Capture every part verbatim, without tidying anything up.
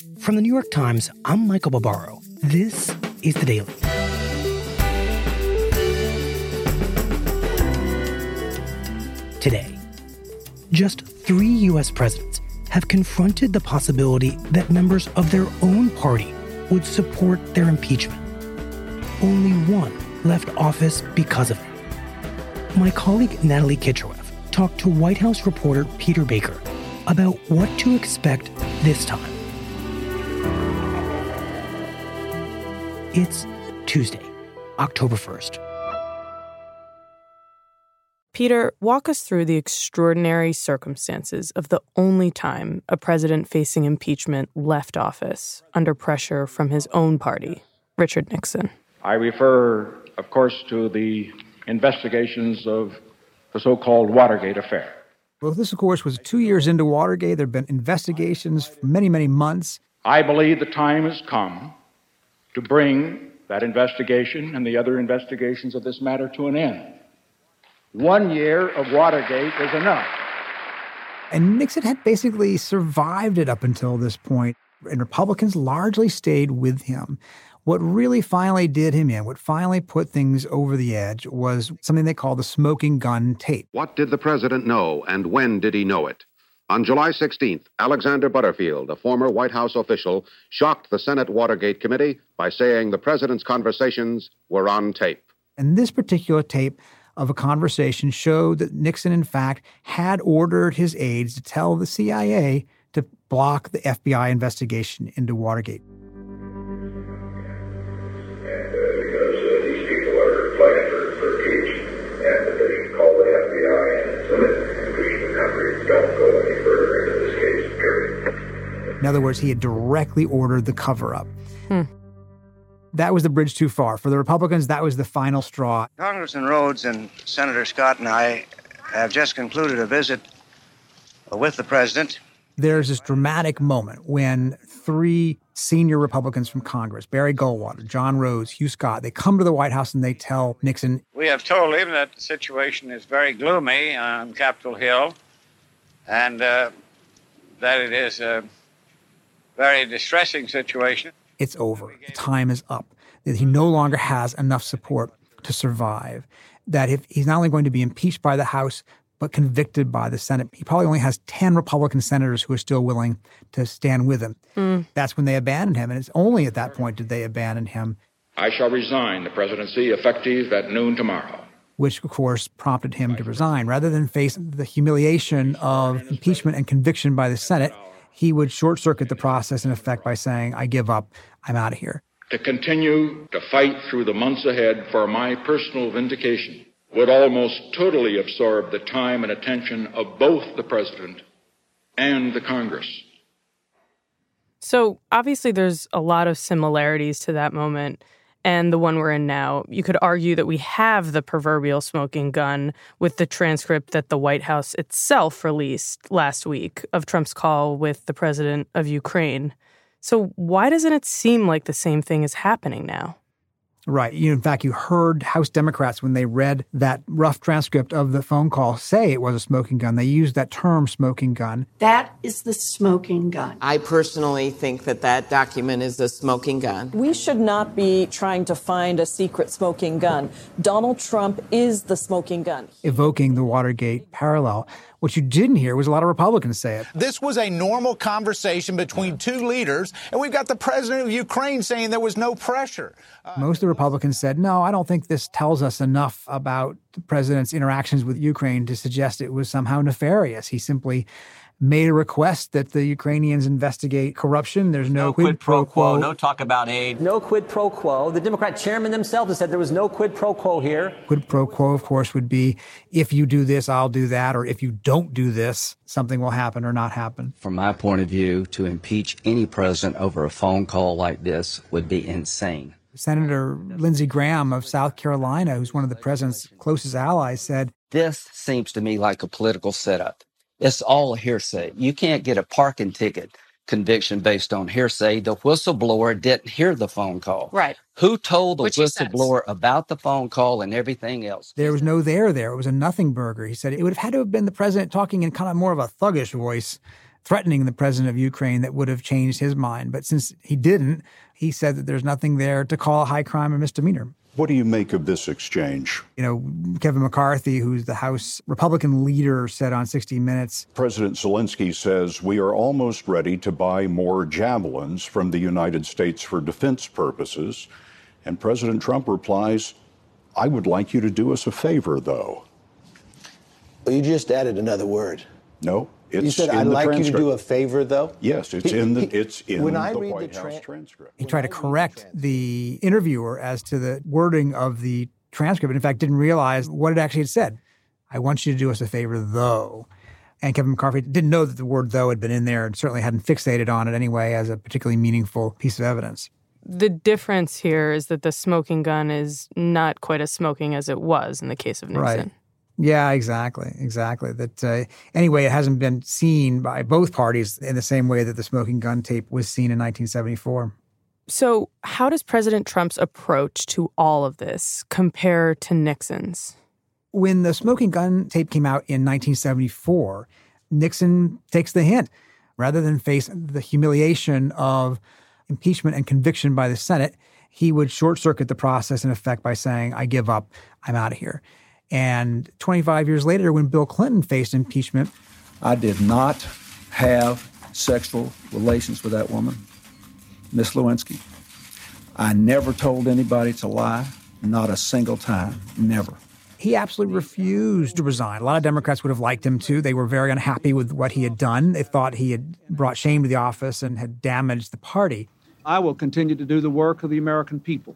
From the New York Times, I'm Michael Barbaro. This is The Daily. Today, just three U S presidents have confronted the possibility that members of their own party would support their impeachment. Only one left office because of it. My colleague Natalie Kitcherev talked to White House reporter Peter Baker about what to expect this time. It's Tuesday, October first. Peter, walk us through the extraordinary circumstances of the only time a president facing impeachment left office under pressure from his own party, Richard Nixon. I refer, of course, to the investigations of the so-called Watergate affair. Well, this, of course, was two years into Watergate. There have been investigations for many, many months. I believe the time has come to bring that investigation and the other investigations of this matter to an end. One year of Watergate is enough. And Nixon had basically survived it up until this point, and Republicans largely stayed with him. What really finally did him in, what finally put things over the edge, was something they call the smoking gun tape. What did the president know, and when did he know it? On July sixteenth, Alexander Butterfield, a former White House official, shocked the Senate Watergate Committee by saying the president's conversations were on tape. And this particular tape of a conversation showed that Nixon, in fact, had ordered his aides to tell the C I A to block the F B I investigation into Watergate. And uh, because uh, these people are fighting for, for impeachment, and that they should call the F B I and so that impeachment country don't go any further into this case, period. In other words, he had directly ordered the cover-up. Hmm. That was the bridge too far. For the Republicans, that was the final straw. Congressman Rhodes and Senator Scott and I have just concluded a visit with the president. There's this dramatic moment when three senior Republicans from Congress, Barry Goldwater, John Rhodes, Hugh Scott, they come to the White House and they tell Nixon, we have told him that the situation is very gloomy on Capitol Hill and uh, that it is a very distressing situation. It's over. The time is up. That he no longer has enough support to survive. That if he's not only going to be impeached by the House, but convicted by the Senate, he probably only has ten Republican senators who are still willing to stand with him. Mm. That's when they abandoned him. And it's only at that point did they abandon him. I shall resign the presidency effective at noon tomorrow. Which, of course, prompted him to resign. Rather than face the humiliation of impeachment and conviction by the Senate, he would short-circuit the process, in effect, by saying, I give up, I'm out of here. To continue to fight through the months ahead for my personal vindication would almost totally absorb the time and attention of both the president and the Congress. So obviously there's a lot of similarities to that moment and the one we're in now. You could argue that we have the proverbial smoking gun with the transcript that the White House itself released last week of Trump's call with the president of Ukraine. So why doesn't it seem like the same thing is happening now? Right. You, in fact, you heard House Democrats, when they read that rough transcript of the phone call, say it was a smoking gun. They used that term, smoking gun. That is the smoking gun. I personally think that that document is the smoking gun. We should not be trying to find a secret smoking gun. Donald Trump is the smoking gun. Evoking the Watergate parallel. What you didn't hear was a lot of Republicans say it. This was a normal conversation between two leaders, and we've got the president of Ukraine saying there was no pressure. Uh, Most of the Republicans said, no, I don't think this tells us enough about the president's interactions with Ukraine to suggest it was somehow nefarious. He simply made a request that the Ukrainians investigate corruption. There's no, no quid, quid pro quo. No talk about aid. No quid pro quo. The Democrat chairman themselves has said there was no quid pro quo here. Quid pro quo, of course, would be if you do this, I'll do that. Or if you don't do this, something will happen or not happen. From my point of view, to impeach any president over a phone call like this would be insane. Senator Lindsey Graham of South Carolina, who's one of the president's closest allies, said, this seems to me like a political setup. It's all hearsay. You can't get a parking ticket conviction based on hearsay. The whistleblower didn't hear the phone call. Right. Who told the Which whistleblower about the phone call and everything else? There was no there there. It was a nothing burger. He said it would have had to have been the president talking in kind of more of a thuggish voice threatening the president of Ukraine that would have changed his mind. But since he didn't, he said that there's nothing there to call a high crime or misdemeanor. What do you make of this exchange? You know, Kevin McCarthy, who's the House Republican leader, said on sixty minutes, President Zelensky says we are almost ready to buy more javelins from the United States for defense purposes. And President Trump replies, I would like you to do us a favor, though. Well, you just added another word. No, it's You said, in I'd the like you to transcript. do a favor, though? Yes, it's He- in the he- it's in when the I read White the House tran- transcript. he tried to correct the interviewer as to the wording of the transcript, and in fact didn't realize what it actually had said. I want you to do us a favor, though. And Kevin McCarthy didn't know that the word though had been in there and certainly hadn't fixated on it anyway as a particularly meaningful piece of evidence. The difference here is that the smoking gun is not quite as smoking as it was in the case of Nixon. Right. Yeah, exactly. Exactly. That uh, anyway, it hasn't been seen by both parties in the same way that the smoking gun tape was seen in nineteen seventy-four. So how does President Trump's approach to all of this compare to Nixon's? When the smoking gun tape came out in nineteen seventy-four, Nixon takes the hint. Rather than face the humiliation of impeachment and conviction by the Senate, he would short-circuit the process in effect by saying, I give up, I'm out of here. And twenty-five years later, when Bill Clinton faced impeachment, I did not have sexual relations with that woman, Miss Lewinsky. I never told anybody to lie, not a single time, never. He absolutely refused to resign. A lot of Democrats would have liked him to. They were very unhappy with what he had done. They thought he had brought shame to the office and had damaged the party. I will continue to do the work of the American people.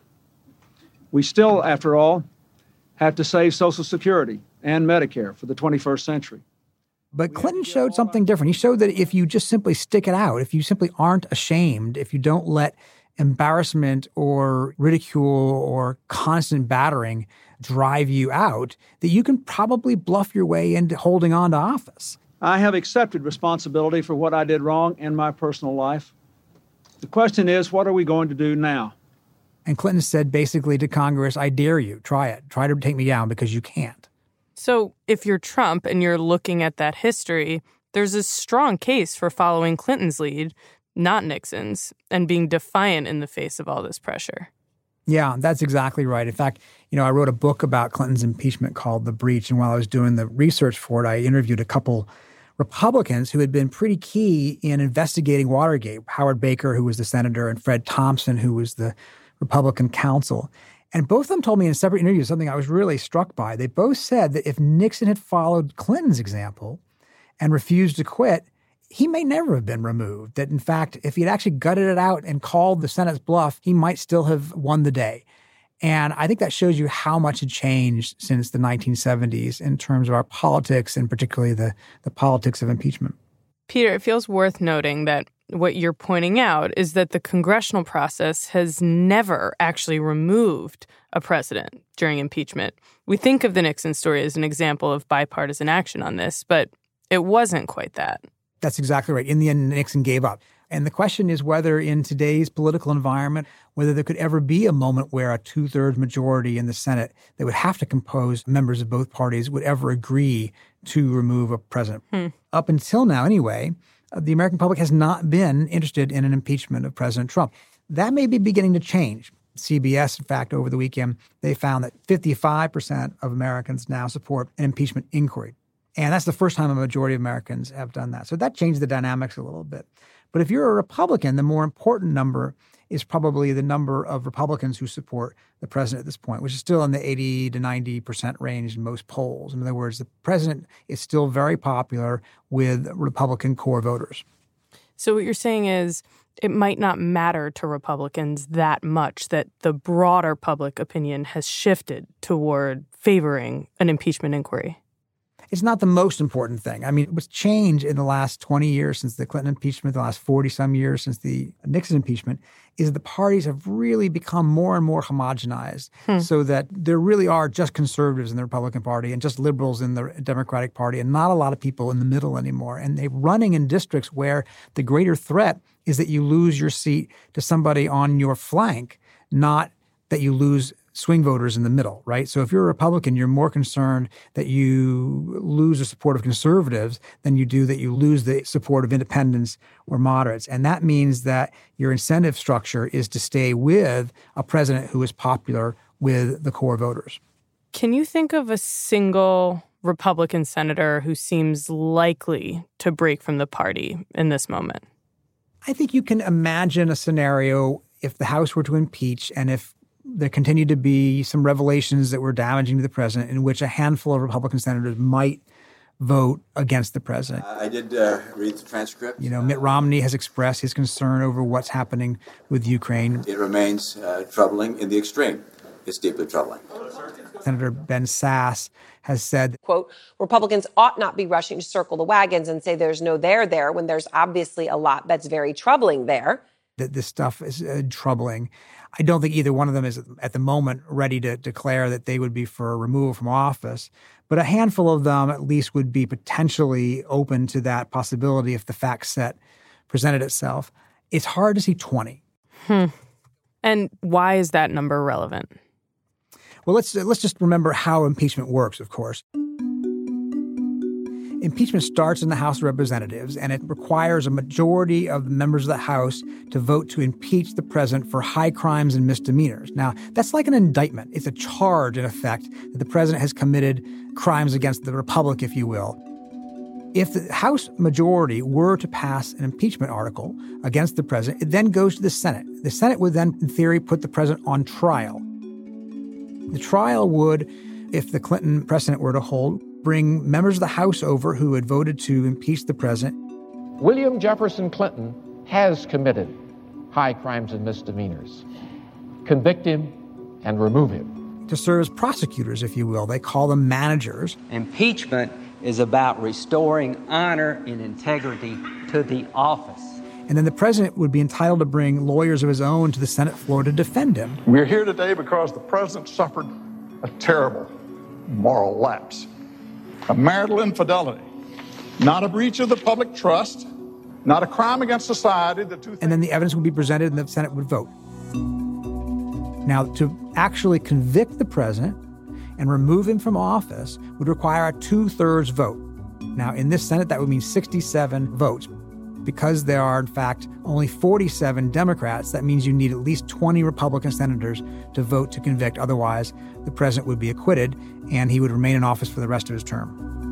We still, after all, have to save Social Security and Medicare for the twenty-first century. But Clinton showed something different. He showed that if you just simply stick it out, if you simply aren't ashamed, if you don't let embarrassment or ridicule or constant battering drive you out, that you can probably bluff your way into holding on to office. I have accepted responsibility for what I did wrong in my personal life. The question is, what are we going to do now? And Clinton said basically to Congress, I dare you, try it. Try to take me down because you can't. So if you're Trump and you're looking at that history, there's a strong case for following Clinton's lead, not Nixon's, and being defiant in the face of all this pressure. Yeah, that's exactly right. In fact, you know, I wrote a book about Clinton's impeachment called The Breach. And while I was doing the research for it, I interviewed a couple Republicans who had been pretty key in investigating Watergate. Howard Baker, who was the senator, and Fred Thompson, who was the Republican counsel. And both of them told me in separate interviews something I was really struck by. They both said that if Nixon had followed Clinton's example and refused to quit, he may never have been removed. That, in fact, if he had actually gutted it out and called the Senate's bluff, he might still have won the day. And I think that shows you how much had changed since the nineteen seventies in terms of our politics and particularly the, the politics of impeachment. Peter, it feels worth noting that what you're pointing out is that the congressional process has never actually removed a president during impeachment. We think of the Nixon story as an example of bipartisan action on this, but it wasn't quite that. That's exactly right. In the end, Nixon gave up. And the question is whether in today's political environment, whether there could ever be a moment where a two-thirds majority in the Senate that would have to compose members of both parties would ever agree to remove a president. Hmm. Up until now, anyway, the American public has not been interested in an impeachment of President Trump. That may be beginning to change. C B S, in fact, over the weekend, they found that fifty-five percent of Americans now support an impeachment inquiry. And that's the first time a majority of Americans have done that. So that changed the dynamics a little bit. But if you're a Republican, the more important number is probably the number of Republicans who support the president at this point, which is still in the eighty to ninety percent range in most polls. In other words, the president is still very popular with Republican core voters. So what you're saying is it might not matter to Republicans that much that the broader public opinion has shifted toward favoring an impeachment inquiry. It's not the most important thing. I mean, what's changed in the last twenty years since the Clinton impeachment, the last forty-some years since the Nixon impeachment, is the parties have really become more and more homogenized hmm. so that there really are just conservatives in the Republican Party and just liberals in the Democratic Party and not a lot of people in the middle anymore. And they're running in districts where the greater threat is that you lose your seat to somebody on your flank, not that you lose swing voters in the middle, right? So if you're a Republican, you're more concerned that you lose the support of conservatives than you do that you lose the support of independents or moderates. And that means that your incentive structure is to stay with a president who is popular with the core voters. Can you think of a single Republican senator who seems likely to break from the party in this moment? I think you can imagine a scenario if the House were to impeach and if there continued to be some revelations that were damaging to the president in which a handful of Republican senators might vote against the president. Uh, I did uh, read the transcript. You know, Mitt Romney has expressed his concern over what's happening with Ukraine. It remains uh, troubling in the extreme. It's deeply troubling. Senator Ben Sasse has said, quote, Republicans ought not be rushing to circle the wagons and say there's no there there when there's obviously a lot that's very troubling there. That this stuff is uh, troubling. I don't think either one of them is at the moment ready to declare that they would be for removal from office. But a handful of them at least would be potentially open to that possibility if the fact set presented itself. It's hard to see twenty. Hmm. And why is that number relevant? Well, let's let's just remember how impeachment works, of course. Impeachment starts in the House of Representatives, and it requires a majority of the members of the House to vote to impeach the president for high crimes and misdemeanors. Now, that's like an indictment. It's a charge, in effect, that the president has committed crimes against the republic, if you will. If the House majority were to pass an impeachment article against the president, it then goes to the Senate. The Senate would then, in theory, put the president on trial. The trial would, if the Clinton precedent were to hold, bring members of the House over who had voted to impeach the president. William Jefferson Clinton has committed high crimes and misdemeanors. Convict him and remove him. To serve as prosecutors, if you will. They call them managers. Impeachment is about restoring honor and integrity to the office. And then the president would be entitled to bring lawyers of his own to the Senate floor to defend him. We're here today because the president suffered a terrible moral lapse. A marital infidelity, not a breach of the public trust, not a crime against society. The two and then the evidence would be presented and the Senate would vote. Now, to actually convict the president and remove him from office would require a two-thirds vote. Now, in this Senate, that would mean sixty-seven votes. Because there are, in fact, only forty-seven Democrats, that means you need at least twenty Republican senators to vote to convict. Otherwise, the president would be acquitted, and he would remain in office for the rest of his term.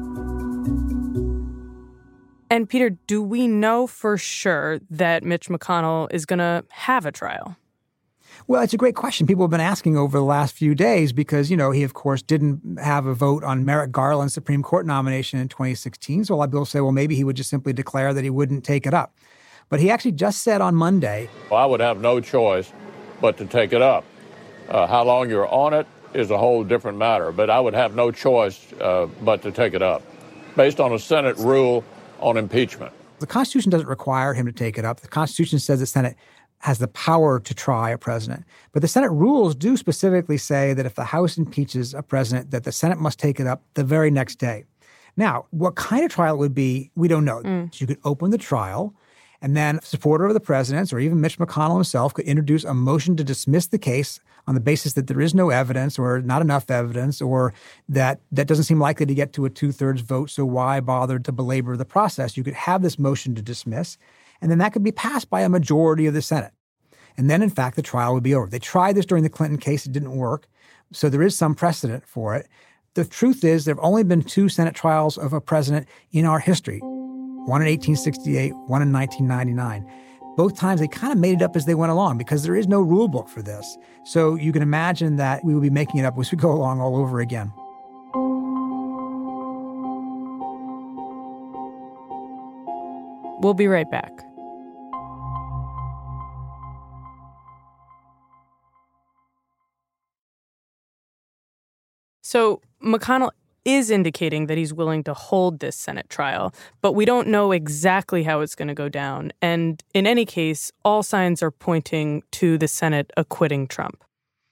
And, Peter, do we know for sure that Mitch McConnell is going to have a trial? Well, it's a great question. People have been asking over the last few days because, you know, he, of course, didn't have a vote on Merrick Garland's Supreme Court nomination in twenty sixteen. So a lot of people say, well, maybe he would just simply declare that he wouldn't take it up. But he actually just said on Monday, well, I would have no choice but to take it up. Uh, how long you're on it is a whole different matter, but I would have no choice uh, but to take it up based on a Senate rule on impeachment. The Constitution doesn't require him to take it up. The Constitution says the Senate has the power to try a president. But the Senate rules do specifically say that if the House impeaches a president, that the Senate must take it up the very next day. Now, what kind of trial it would be, we don't know. Mm. So you could open the trial, and then a supporter of the president's or even Mitch McConnell himself could introduce a motion to dismiss the case on the basis that there is no evidence or not enough evidence or that that doesn't seem likely to get to a two-thirds vote, so why bother to belabor the process? You could have this motion to dismiss, and then that could be passed by a majority of the Senate. And then, in fact, the trial would be over. They tried this during the Clinton case. It didn't work. So there is some precedent for it. The truth is there have only been two Senate trials of a president in our history, one in eighteen sixty-eight, one in nineteen ninety-nine. Both times they kind of made it up as they went along because there is no rule book for this. So you can imagine that we will be making it up as we go along all over again. We'll be right back. So McConnell is indicating that he's willing to hold this Senate trial, but we don't know exactly how it's going to go down. And in any case, all signs are pointing to the Senate acquitting Trump.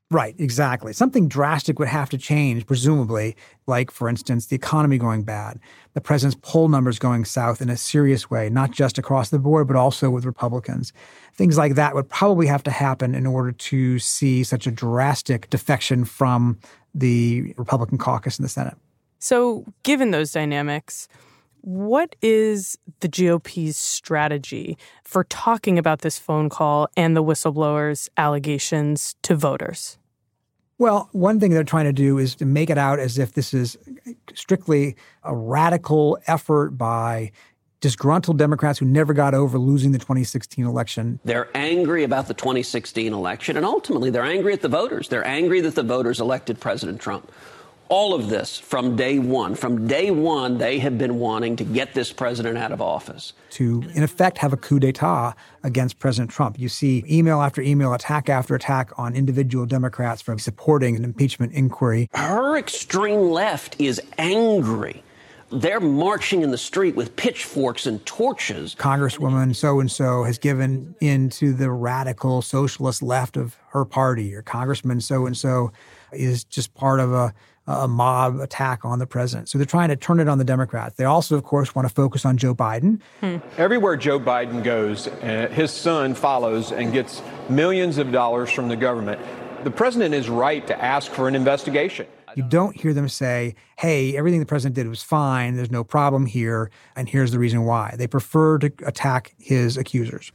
Right, exactly. Something drastic would have to change, presumably, like, for instance, the economy going bad, the president's poll numbers going south in a serious way, not just across the board, but also with Republicans. Things like that would probably have to happen in order to see such a drastic defection from the Republican caucus in the Senate. So, given those dynamics, what is the G O P's strategy for talking about this phone call and the whistleblowers' allegations to voters? Well, one thing they're trying to do is to make it out as if this is strictly a radical effort by disgruntled Democrats who never got over losing the twenty sixteen election. They're angry about the twenty sixteen election, and ultimately they're angry at the voters. They're angry that the voters elected President Trump. All of this from day one. From day one, they have been wanting to get this president out of office. To, in effect, have a coup d'etat against President Trump. You see email after email, attack after attack on individual Democrats for supporting an impeachment inquiry. Her extreme left is angry. They're marching in the street with pitchforks and torches. Congresswoman so-and-so has given in to the radical socialist left of her party, or Congressman so-and-so is just part of a a mob attack on the president. So they're trying to turn it on the Democrats. They also, of course, want to focus on Joe Biden. Hmm. Everywhere Joe Biden goes, uh, his son follows and gets millions of dollars from the government. The president is right to ask for an investigation. You don't hear them say, hey, everything the president did was fine, there's no problem here, and here's the reason why. They prefer to attack his accusers.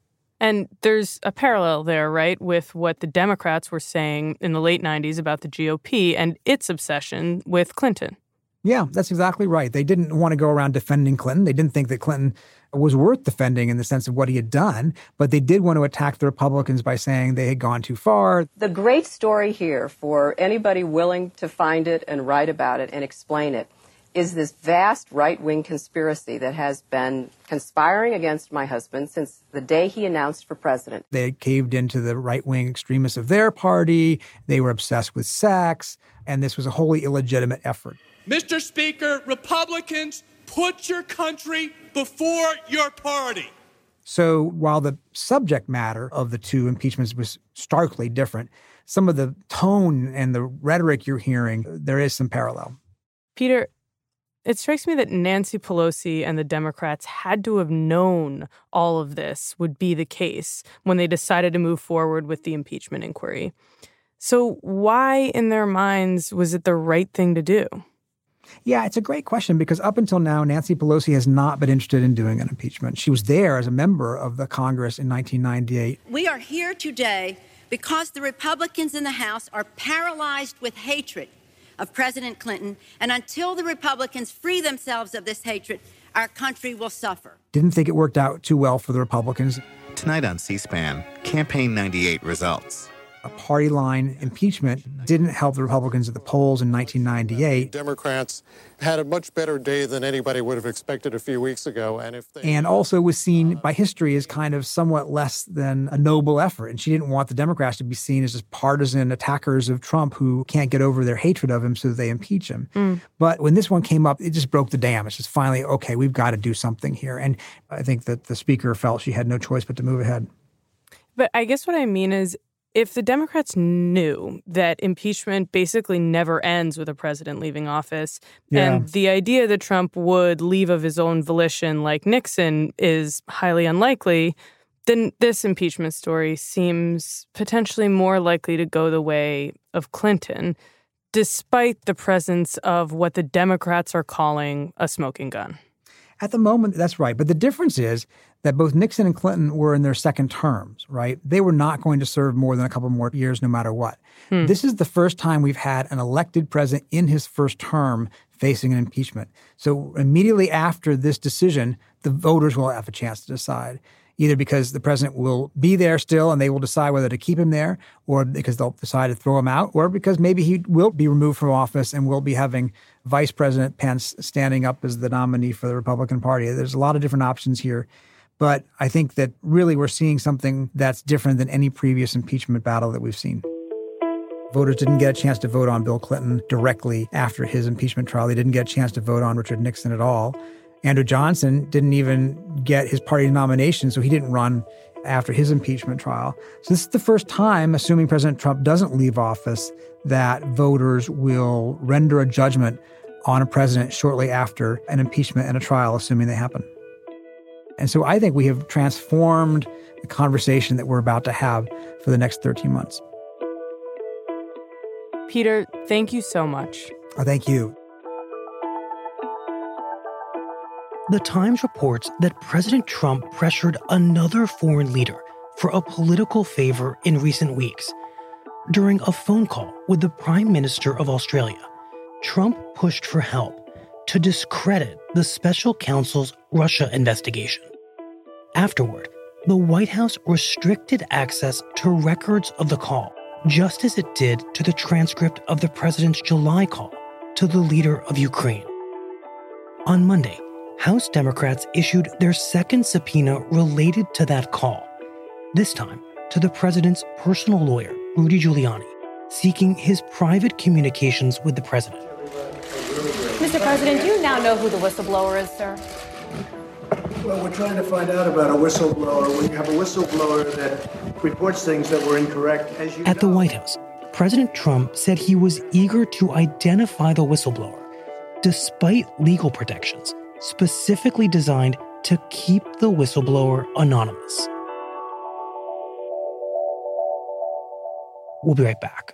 And there's a parallel there, right, with what the Democrats were saying in the late nineties about the G O P and its obsession with Clinton. Yeah, that's exactly right. They didn't want to go around defending Clinton. They didn't think that Clinton was worth defending in the sense of what he had done, but they did want to attack the Republicans by saying they had gone too far. The great story here for anybody willing to find it and write about it and explain it is this vast right-wing conspiracy that has been conspiring against my husband since the day he announced for president. They had caved into the right-wing extremists of their party. They were obsessed with sex, and this was a wholly illegitimate effort. Mister Speaker, Republicans, put your country before your party. So while the subject matter of the two impeachments was starkly different, some of the tone and the rhetoric you're hearing, there is some parallel. Peter, it strikes me that Nancy Pelosi and the Democrats had to have known all of this would be the case when they decided to move forward with the impeachment inquiry. So why, in their minds, was it the right thing to do? Yeah, it's a great question because up until now, Nancy Pelosi has not been interested in doing an impeachment. She was there as a member of the Congress in nineteen ninety-eight. We are here today because the Republicans in the House are paralyzed with hatred of President Clinton, and until the Republicans free themselves of this hatred, our country will suffer. Didn't think it worked out too well for the Republicans. Tonight on C-SPAN, Campaign ninety-eight results. A party line impeachment didn't help the Republicans at the polls in nineteen ninety-eight. Democrats had a much better day than anybody would have expected a few weeks ago. And if they... and also was seen by history as kind of somewhat less than a noble effort. And she didn't want the Democrats to be seen as just partisan attackers of Trump who can't get over their hatred of him, so they impeach him. Mm. But when this one came up, it just broke the dam. It's just finally, okay, we've got to do something here. And I think that the speaker felt she had no choice but to move ahead. But I guess what I mean is, if the Democrats knew that impeachment basically never ends with a president leaving office, yeah. and the idea that Trump would leave of his own volition like Nixon is highly unlikely, then this impeachment story seems potentially more likely to go the way of Clinton, despite the presence of what the Democrats are calling a smoking gun. At the moment, that's right. But the difference is that both Nixon and Clinton were in their second terms, right? They were not going to serve more than a couple more years no matter what. Hmm. This is the first time we've had an elected president in his first term facing an impeachment. So immediately after this decision, the voters will have a chance to decide, either because the president will be there still and they will decide whether to keep him there, or because they'll decide to throw him out, or because maybe he will be removed from office and we'll be having Vice President Pence standing up as the nominee for the Republican Party. There's a lot of different options here. But I think that really we're seeing something that's different than any previous impeachment battle that we've seen. Voters didn't get a chance to vote on Bill Clinton directly after his impeachment trial. They didn't get a chance to vote on Richard Nixon at all. Andrew Johnson didn't even get his party nomination, so he didn't run after his impeachment trial. So this is the first time, assuming President Trump doesn't leave office, that voters will render a judgment on a president shortly after an impeachment and a trial, assuming they happen. And so I think we have transformed the conversation that we're about to have for the next thirteen months. Peter, thank you so much. Oh, thank you. The Times reports that President Trump pressured another foreign leader for a political favor in recent weeks. During a phone call with the Prime Minister of Australia, Trump pushed for help to discredit the special counsel's Russia investigation. Afterward, the White House restricted access to records of the call, just as it did to the transcript of the president's July call to the leader of Ukraine. On Monday, House Democrats issued their second subpoena related to that call, this time to the president's personal lawyer, Rudy Giuliani, seeking his private communications with the president. Mister President, do you now know who the whistleblower is, sir? Well, we're trying to find out about a whistleblower. When you have a whistleblower that reports things that were incorrect, as you At the White House, President Trump said he was eager to identify the whistleblower, despite legal protections specifically designed to keep the whistleblower anonymous. We'll be right back.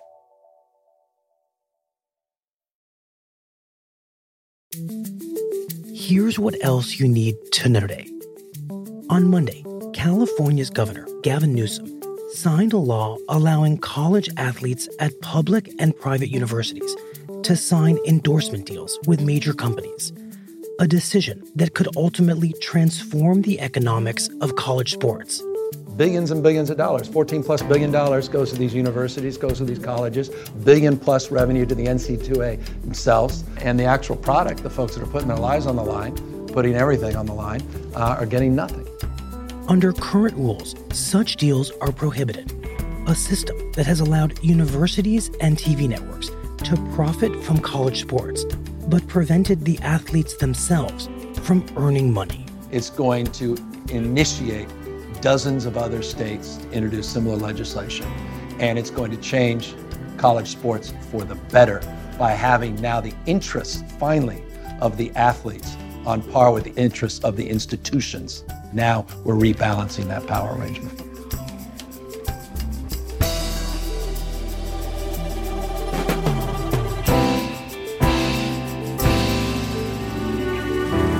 Here's what else you need to know today. On Monday, California's Governor, Gavin Newsom, signed a law allowing college athletes at public and private universities to sign endorsement deals with major companies, a decision that could ultimately transform the economics of college sports. Billions and billions of dollars, fourteen plus billion dollars goes to these universities, goes to these colleges, billion plus revenue to the N C double A themselves, and the actual product, the folks that are putting their lives on the line, putting everything on the line, uh, are getting nothing. Under current rules, such deals are prohibited, a system that has allowed universities and T V networks to profit from college sports, but prevented the athletes themselves from earning money. It's going to initiate dozens of other states to introduce similar legislation, and it's going to change college sports for the better by having now the interests, finally, of the athletes on par with the interests of the institutions. Now we're rebalancing that power arrangement.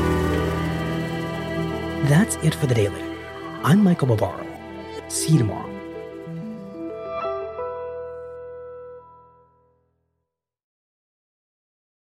That's it for the Daily. I'm Michael Barbaro. See you tomorrow.